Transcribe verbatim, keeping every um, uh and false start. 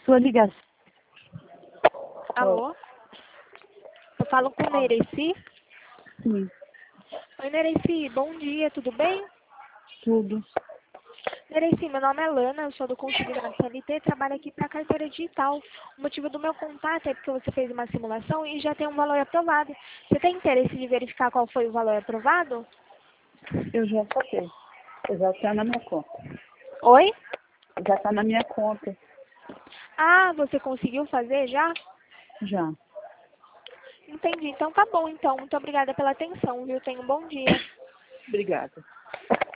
Sua ligação. Alô? Eu falo com Nereci? Sim, Oi, Nereci, bom dia, tudo bem? tudo. Nereci, meu nome é Lana, eu sou do Consignado C L T, trabalho aqui para a carteira digital. O motivo do meu contato é porque você fez uma simulação e já tem um valor aprovado. Você tem interesse de verificar qual foi o valor aprovado? Eu já saquei. Já está na minha conta. Oi? Já está na minha conta. Ah, você conseguiu fazer já? Já. Entendi, então tá bom então. Muito obrigada pela atenção, viu? Tenha um bom dia. Obrigada.